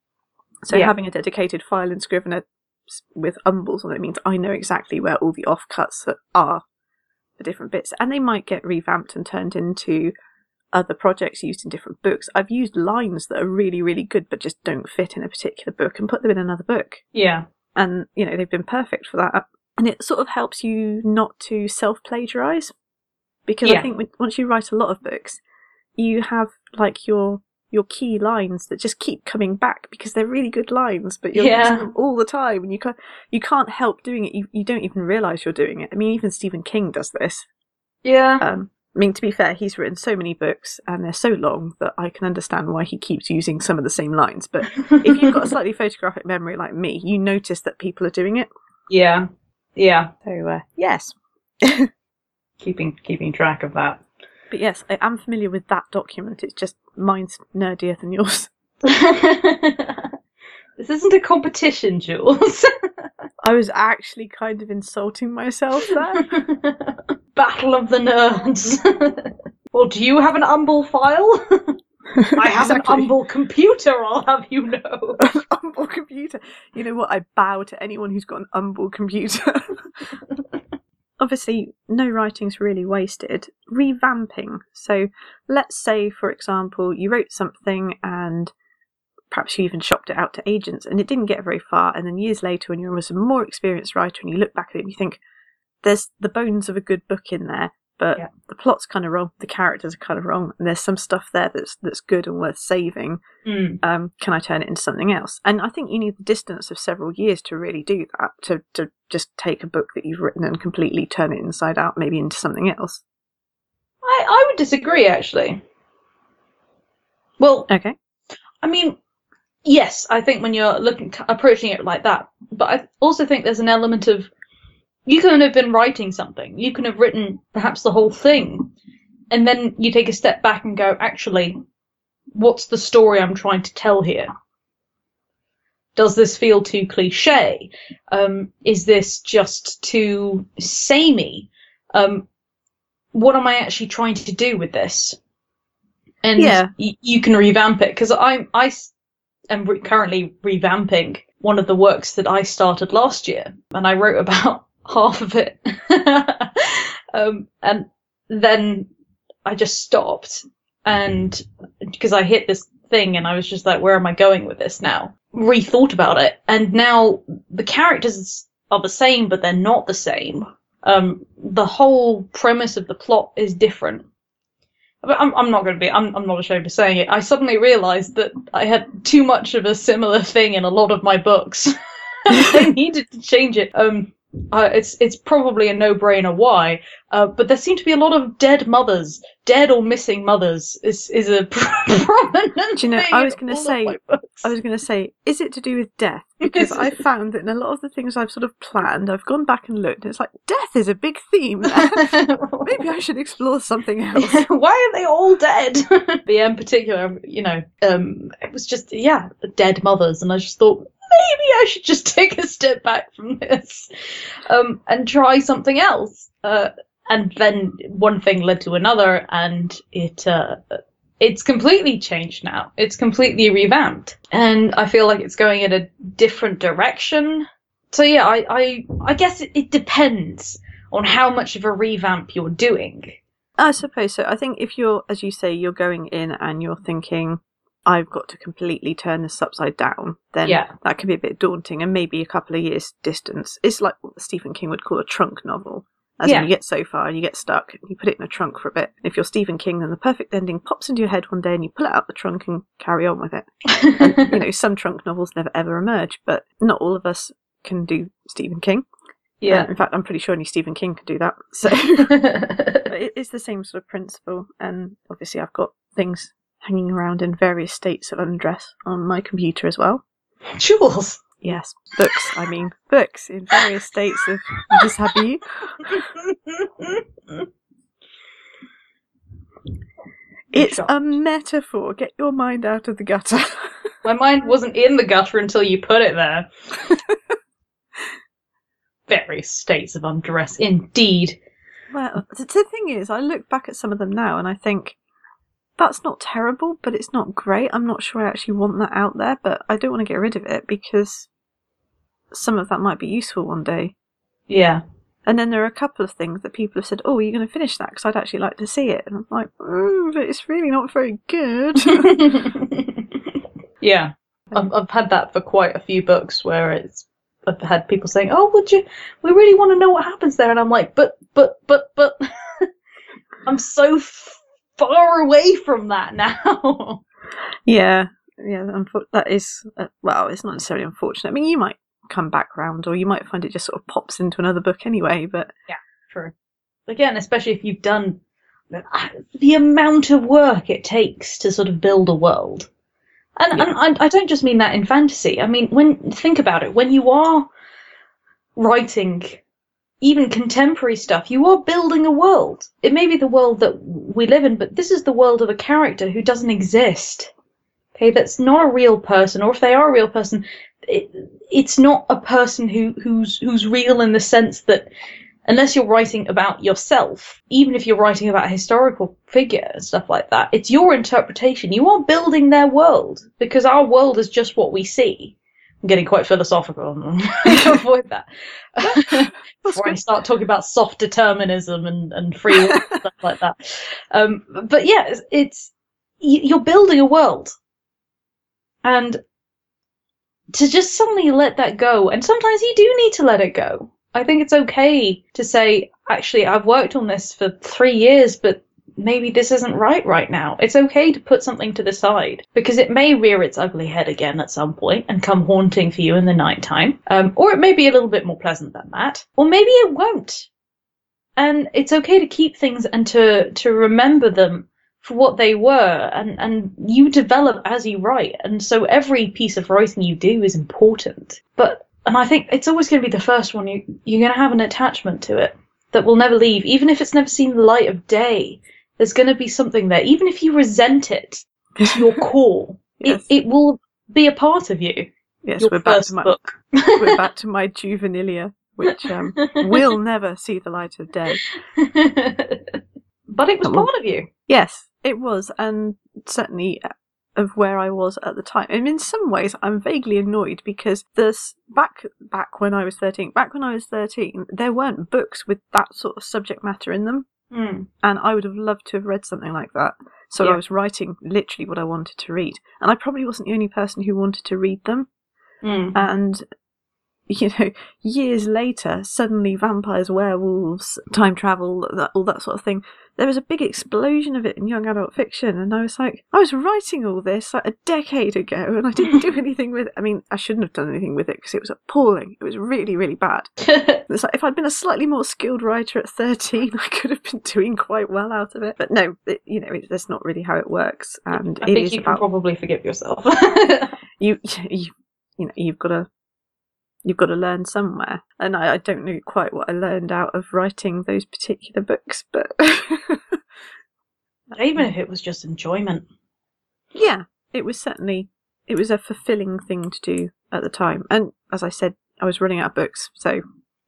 So Yeah. having a dedicated file in Scrivener with umbles on it means I know exactly where all the offcuts are for different bits, and they might get revamped and turned into other projects used in different books. I've used lines that are really, really good but just don't fit in a particular book and put them in another book, Yeah. and you know they've been perfect for that. And it sort of helps you not to self-plagiarize, because Yeah. I think when, once you write a lot of books, you have like your your key lines that just keep coming back because they're really good lines, but you're Yeah. using them all the time, and you can't you can't help doing it. You you don't even realize you're doing it. I mean, even Stephen King does this. Yeah. Um, I mean, to be fair, he's written so many books and they're so long that I can understand why he keeps using some of the same lines. But if you've got a slightly photographic memory like me, you notice that people are doing it. Yeah. Yeah. So uh, yes, Keeping keeping track of that. but yes, I am familiar with that document. It's just mine's nerdier than yours. This isn't a competition, Jules. I was actually kind of insulting myself there. Battle of the nerds. Well, do you have an umble file? I have Exactly. an umble computer, I'll have you know. An Umble computer. You know what? I bow to anyone who's got an Umble computer. Obviously, no writing's really wasted. Revamping. So, let's say, for example, you wrote something and perhaps you even shopped it out to agents and it didn't get very far, and then years later when you're a more experienced writer and you look back at it and you think, there's the bones of a good book in there, but Yeah. the plot's kind of wrong, the characters are kind of wrong, and there's some stuff there that's that's good and worth saving. Mm. Um, can I turn it into something else? And I think you need the distance of several years to really do that, to, to just take a book that you've written and completely turn it inside out, maybe into something else. I, I would disagree, actually. Well, Okay. I mean, yes, I think when you're looking approaching it like that, but I also think there's an element of you can have been writing something, you can have written perhaps the whole thing, and then you take a step back and go, actually, what's the story I'm trying to tell here? Does this feel too cliche? Um, is this just too samey? Um, what am I actually trying to do with this? And Yeah. y- you can revamp it, because I I s- am re- currently revamping one of the works that I started last year, and I wrote about half of it, um, and then I just stopped, and because I hit this thing, and I was just like, where am I going with this now? Rethought about it, and now the characters are the same, but they're not the same. Um, the whole premise of the plot is different. But I'm, I'm not going to be, I'm, I'm not ashamed of saying it. I suddenly realised that I had too much of a similar thing in a lot of my books. I needed to change it. Um, uh, it's it's probably a no-brainer why, uh, but there seem to be a lot of dead mothers, dead or missing mothers is is a prominent Do you know, thing I was in going to all of say, my books. I was going to say, is it to do with death? Because I found that in a lot of the things I've sort of planned, I've gone back and looked, and it's like, death is a big theme. Maybe I should explore something else. Why are they all dead? Yeah, in particular, you know, um, it was just, yeah, dead mothers, and I just thought, maybe I should just take a step back from this, um, and try something else. Uh, and then one thing led to another, and it, uh, it's completely changed now. It's completely revamped, and I feel like it's going in a different direction. So yeah, I, I, I guess it, it depends on how much of a revamp you're doing. I suppose so. I think if you're, as you say, you're going in and you're thinking, I've got to completely turn this upside down, then Yeah. that can be a bit daunting, and maybe a couple of years distance. It's like what Stephen King would call a trunk novel. As Yeah. in you get so far and you get stuck, and you put it in a trunk for a bit. If you're Stephen King, then the perfect ending pops into your head one day and you pull it out the trunk and carry on with it. And, you know, some trunk novels never ever emerge, but not all of us can do Stephen King. Yeah. Uh, in fact, I'm pretty sure only Stephen King could do that. So but it is the same sort of principle, and obviously I've got things hanging around in various states of undress on my computer as well. Jules. Yes, books, I mean, books in various states of dishabille. It's shocked. a metaphor. Get your mind out of the gutter. My mind wasn't in the gutter until you put it there. Various states of undress, indeed. Well, the the thing is, I look back at some of them now and I think, that's not terrible, but it's not great. I'm not sure I actually want that out there, but I don't want to get rid of it because some of that might be useful one day. Yeah. And then there are a couple of things that people have said, oh, are you going to finish that? Because I'd actually like to see it. And I'm like, mm, but it's really not very good. Yeah. I've, I've had that for quite a few books where it's I've had people saying, oh, would you, we really want to know what happens there. And I'm like, but, but, but, but, I'm so f- far away from that now. Yeah, yeah, unfo- that is, uh, well, it's not necessarily unfortunate. I mean, you might come back round, or you might find it just sort of pops into another book anyway, but... Yeah, true. Again, especially if you've done the amount of work it takes to sort of build a world. And, Yeah. and I, I don't just mean that in fantasy. I mean, when think about it, when you are writing even contemporary stuff, you are building a world. It may be the world that we live in, but this is the world of a character who doesn't exist. Okay, that's not a real person, or if they are a real person, it, it's not a person who who's who's real in the sense that, unless you're writing about yourself, even if you're writing about a historical figure and stuff like that, it's your interpretation. You are building their world, because our world is just what we see. I'm getting quite philosophical. Avoid that. Before I start talking about soft determinism and, and free will and stuff like that. Um, but yeah, it's, it's you're building a world. And to just suddenly let that go, and sometimes you do need to let it go. I think it's okay to say, actually, I've worked on this for three years, but maybe this isn't right right now. It's okay to put something to the side because it may rear its ugly head again at some point and come haunting for you in the nighttime. Um, or it may be a little bit more pleasant than that. Or maybe it won't. And it's okay to keep things and to, to remember them for what they were. And, and you develop as you write. And so every piece of writing you do is important. But, and I think it's always going to be the first one. You, you're going to have an attachment to it that will never leave, even if it's never seen the light of day. There's going to be something there. Even if you resent it to your core, yes. it, it will be a part of you. Yes, your we're back first to my book. we're back to my juvenilia, which um, will never see the light of day. But it was part of you. Yes, it was, and certainly of where I was at the time. And in some ways, I'm vaguely annoyed because this back back when I was thirteen, back when I was thirteen, there weren't books with that sort of subject matter in them. Mm. And I would have loved to have read something like that. So Yeah. I was writing literally what I wanted to read. And I probably wasn't the only person who wanted to read them. Mm. And, you know, years later, suddenly vampires, werewolves, time travel, that, all that sort of thing, there was a big explosion of it in young adult fiction. And I was like, I was writing all this like a decade ago and I didn't do anything with it. I mean, I shouldn't have done anything with it because it was appalling. It was really, really bad. It's like if I'd been a slightly more skilled writer at thirteen, I could have been doing quite well out of it. But no, it, you know, it, that's not really how it works. And I it think is you about can probably forgive yourself. you, you, you know, you've got to, you've got to learn somewhere. And I, I don't know quite what I learned out of writing those particular books, but Even if it was just enjoyment. yeah, it was certainly, it was a fulfilling thing to do at the time. And as I said, I was running out of books, so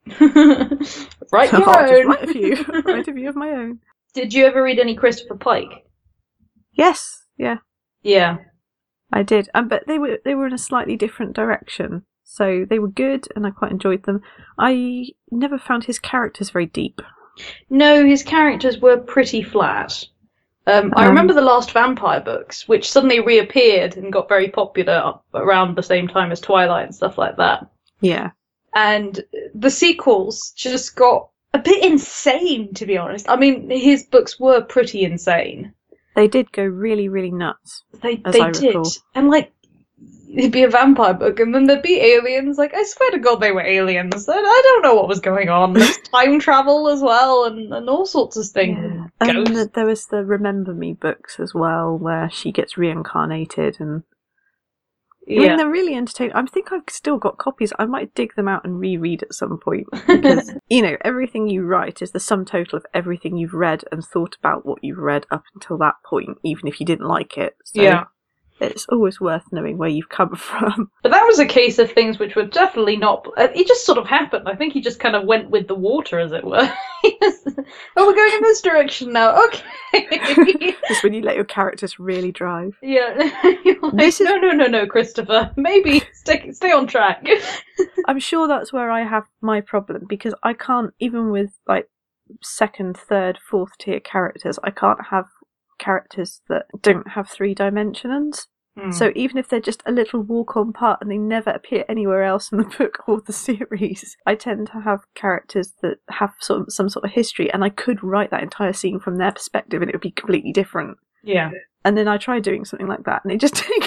Write your I'll just own. write a few, write a few of my own. Did you ever read any Christopher Pike? Yes, yeah, Yeah. I did. Um, but they were they were in a slightly different direction, so they were good, and I quite enjoyed them. I never found his characters very deep. No, his characters were pretty flat. Um, I Um, remember the last vampire books, which suddenly reappeared and got very popular up around the same time as Twilight and stuff like that. Yeah, And the sequels just got a bit insane, to be honest. I mean, his books were pretty insane. they did go really, really nuts. They As they I did. recall. And like, it'd be a vampire book, and then there'd be aliens. Like, I swear to God, they were aliens. I, I don't know what was going on. There's time travel as well, and, and all sorts of things. Yeah. And And ghosts. the, there was the Remember Me books as well, where she gets reincarnated, and I mean, Yeah. they're really entertaining. I think I've still got copies. I might dig them out and reread at some point because you know everything you write is the sum total of everything you've read and thought about what you've read up until that point, even if you didn't like it. So Yeah. it's always worth knowing where you've come from. But that was a case of things which were definitely not. uh, It just sort of happened. I think he just kind of went with the water, as it were. He just, oh, we're going in this direction now. Okay. Just when you let your characters really drive. Yeah. You're like, This is- No, no, no, no, Christopher. Maybe stay, stay on track. I'm sure that's where I have my problem because I can't, even with like second, third, fourth tier characters, I can't have characters that don't have three dimensions. So even if they're just a little walk-on part and they never appear anywhere else in the book or the series, I tend to have characters that have sort of, some sort of history, and I could write that entire scene from their perspective and it would be completely different. Yeah. And then I try doing something like that and they just take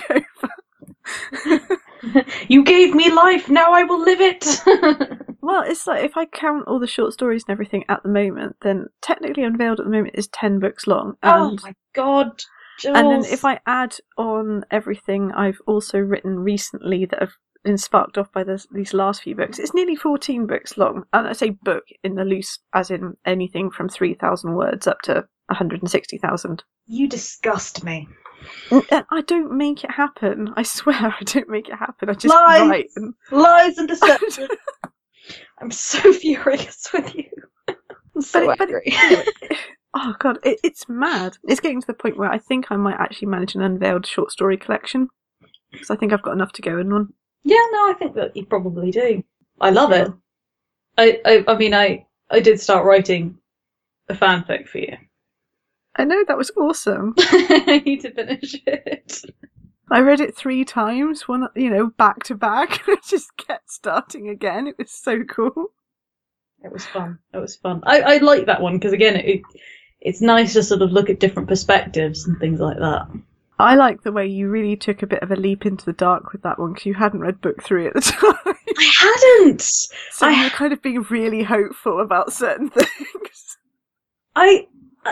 over. You gave me life, now I will live it. Well, it's like if I count all the short stories and everything at the moment, then technically Unveiled at the moment is ten books long. Oh And my God. And then Jules. if I add on everything I've also written recently that have been sparked off by this, these last few books, it's nearly fourteen books long. And I say book in the loose, as in anything from three thousand words up to one hundred sixty thousand. You disgust me. And I don't make it happen. I swear I don't make it happen. I just Lies. write. And... Lies and deception. I'm so furious with you. I'm so But it- but angry. it- Oh god, it, it's mad. It's getting to the point where I think I might actually manage an Unveiled short story collection. Because I think I've got enough to go in one. Yeah, no, I think that you probably do. I love it. I, I, I mean, I, I did start writing a fanfic for you. I know, that was awesome. I need to finish it. I read it three times, one, you know, back to back. I just kept starting again. It was so cool. It was fun. It was fun. I, I like that one because, again, it, it's nice to sort of look at different perspectives and things like that. I like the way you really took a bit of a leap into the dark with that one because you hadn't read book three at the time. I hadn't! So I... you were kind of being really hopeful about certain things. I...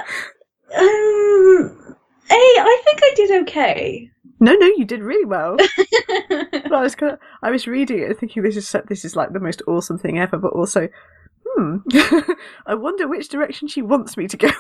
Um... Hey, I think I did okay. No, no, you did really well. But I was kind of, I was reading it and thinking this is this is like the most awesome thing ever, but also, hmm, I wonder which direction she wants me to go.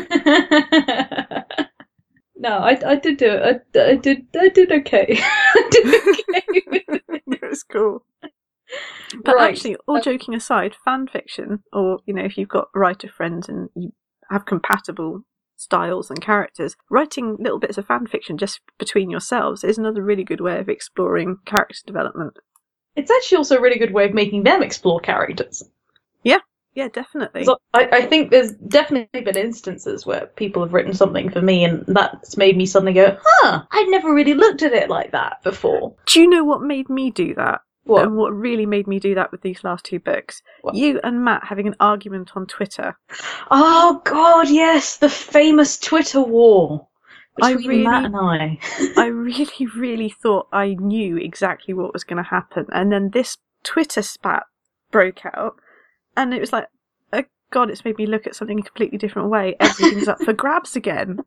No, I, I did do it. I, I did I did okay. I did okay with it. It was cool. But Right. actually, all joking aside, fan fiction, or you know, if you've got writer friends and you have compatible styles and characters, writing little bits of fan fiction just between yourselves is another really good way of exploring character development. It's actually also a really good way of making them explore characters. Yeah, yeah, definitely. So I, I think there's definitely been instances where people have written something for me and that's made me suddenly go, huh, I'd never really looked at it like that before. Do you know what made me do that? What? And what really made me do that with these last two books? What? You and Matt having an argument on Twitter. Oh god, yes, the famous Twitter war I between really- Matt and I. I really, really thought I knew exactly what was going to happen. And then this Twitter spat broke out. And it was like, oh god, it's made me look at something a completely different way. Everything's up for grabs again.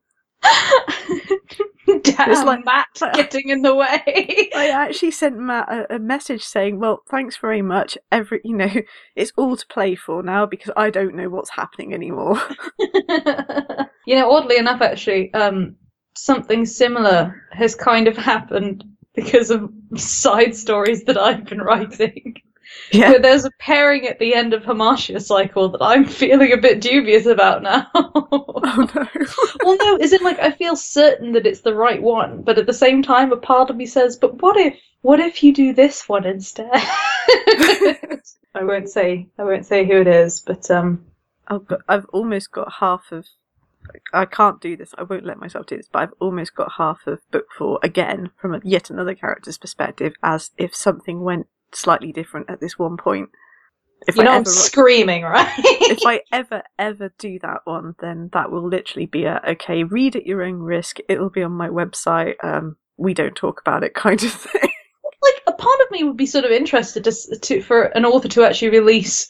Damn, It's like- Matt getting in the way. I actually sent Matt a, a message saying, well, thanks very much. Every, you know, it's all to play for now because I don't know what's happening anymore. You know, oddly enough, actually, um, something similar has kind of happened because of side stories that I've been writing. Yeah. But there's a pairing at the end of Hamartia Cycle that I'm feeling a bit dubious about now. Oh no. Well, no, is it like I feel certain that it's the right one, but at the same time, a part of me says, "But what if, what if you do this one instead?" I won't say, I won't say who it is, but um, I've got, I've almost got half of. I can't do this. I won't let myself do this. But I've almost got half of book four again from a, yet another character's perspective, as if something went slightly different at this one point. If you I know, I'm ever, screaming, right? if I ever ever do that one, then that will literally be a okay. Read at your own risk. It'll be on my website. Um, we don't talk about it, kind of thing. Like, a part of me would be sort of interested to, to for an author to actually release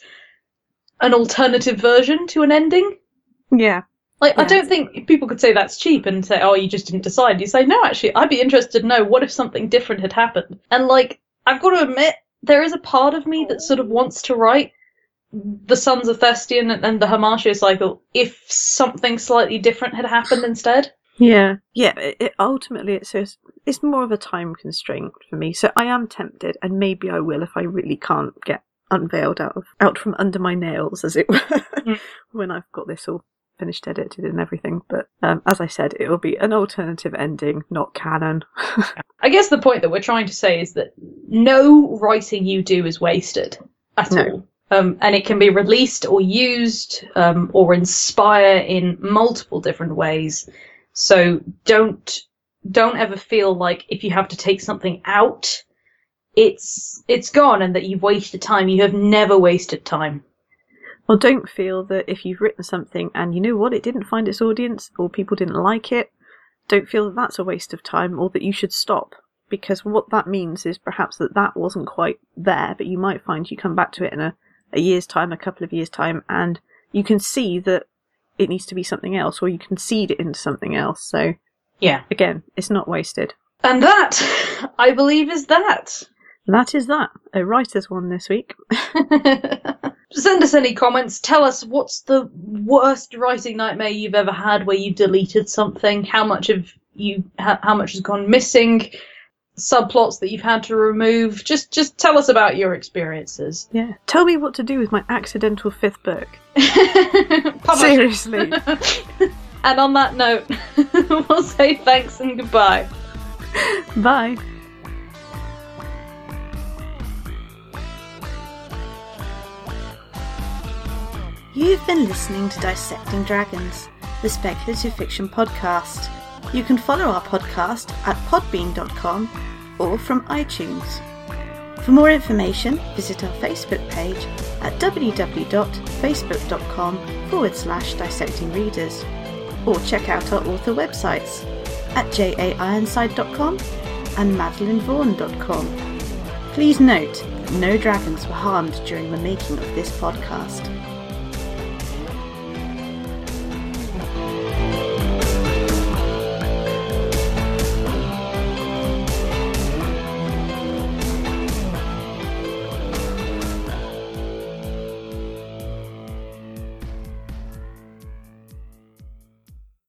an alternative version to an ending. Yeah. Like, I Yeah. don't think people could say that's cheap and say, oh, you just didn't decide. You say, no, actually, I'd be interested to know what if something different had happened. And, like, I've got to admit, there is a part of me that sort of wants to write the Sons of Thestian and, and the Hamartia Cycle if something slightly different had happened instead. Yeah, yeah. It, it, ultimately, it's just, it's more of a time constraint for me. So I am tempted, and maybe I will if I really can't get unveiled out of out from under my nails, as it were, Mm. when I've got this all finished, edited, and everything. But um, as I said, it will be an alternative ending, not canon. I guess the point that we're trying to say is that no writing you do is wasted at No. all. Um, and it can be released or used um, or inspire in multiple different ways. So don't don't ever feel like if you have to take something out, it's it's gone and that you've wasted time. You have never wasted time. Well, don't feel that if you've written something and you know what, it didn't find its audience or people didn't like it, don't feel that that's a waste of time or that you should stop. Because what that means is perhaps that that wasn't quite there, but you might find you come back to it in a, a year's time, a couple of years' time, and you can see that it needs to be something else, or you can seed it into something else. So, Yeah. again, it's not wasted. And that, I believe, is that. That is that. A writer's one this week. Send us any comments. Tell us what's the worst writing nightmare you've ever had where you deleted something. How much of you, how, how much has gone missing? Subplots that you've had to remove. Just, just tell us about your experiences. Yeah. Tell me what to do with my accidental fifth book. Publish it. Seriously. And on that note, we'll say thanks and goodbye. Bye. You've been listening to Dissecting Dragons, the speculative fiction podcast. You can follow our podcast at podbean dot com or from iTunes. For more information, visit our Facebook page at www.facebook.com forward slash dissecting readers, or check out our author websites at j a ironside dot com and madeline vaughan dot com. Please note that no dragons were harmed during the making of this podcast.